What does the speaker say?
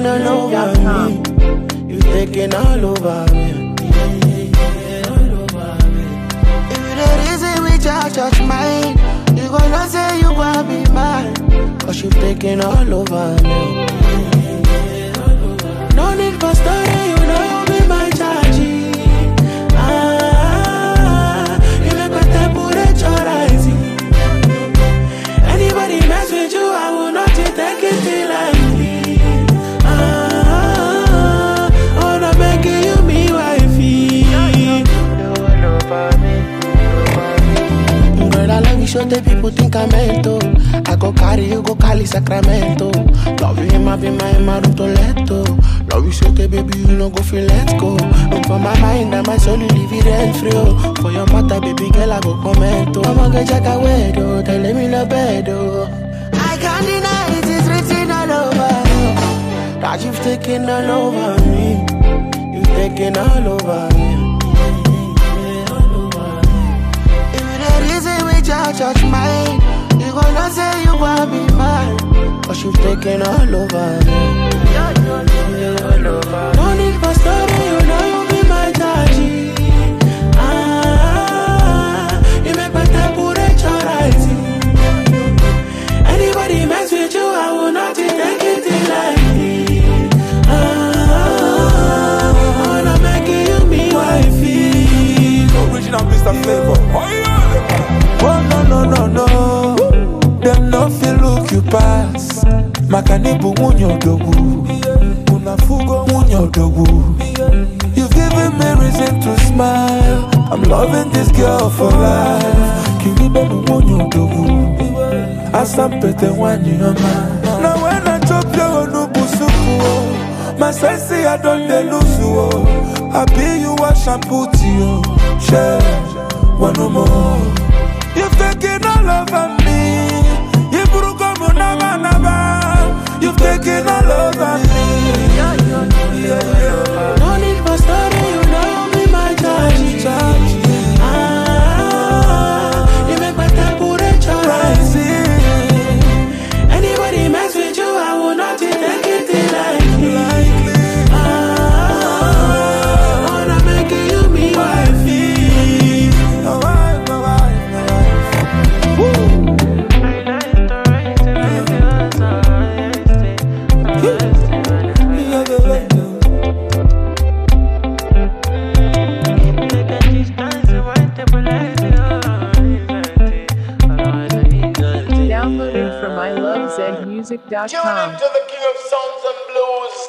all over me. You taking all over me. If the reason we judge mine, you gonna say you wanna be mine. Cause you taking all over me. No need for story, you know you be my charge. You make my temperature rising. Anybody mess with you, I will not take it lightly. I wanna make you me wifey. Girl, I love you, so the people think I'm mental. I go carry you, go Cali, Sacramento. Love you, I be my room to let go. Love you, so the baby, you no go feel let go. Look for my mind and my soul, you leave it rent free. For your mother, baby girl, I go comment. I'ma get jack away, though. Tell me no bed, oh. I can't deny it, it's written all over. That you've taken all over me. You've taken all over me. If the reason we judge mine, you gonna say you wanna be mine. Cause you've taken all over me. No need for story, you know you be my daddy. You make my temperature rising. Anybody mess with you, I will not take it lightly. I wanna make you me wifey. Original Mr. Flavor. Oh no. Them no feel look you pass. Makanibu munyo dogu. Unafugo munyo dogu. You've given me reason to smile. I'm loving this girl for life. Kiribe munyo dogu. Asampete wanyi yama. Now when I chop your nubusuku, my sense I don't lose you. I be you a shampoo to you. Share one more. You've taken all over me. You've taken all over me. No need for story, you know you be my charge. You make my temperature rising. Anybody mess with you, I will not take it lightly. I wanna make you me wifey. Downloaded from ilovezmusic.com. Tune into the King of Sounds and Blues.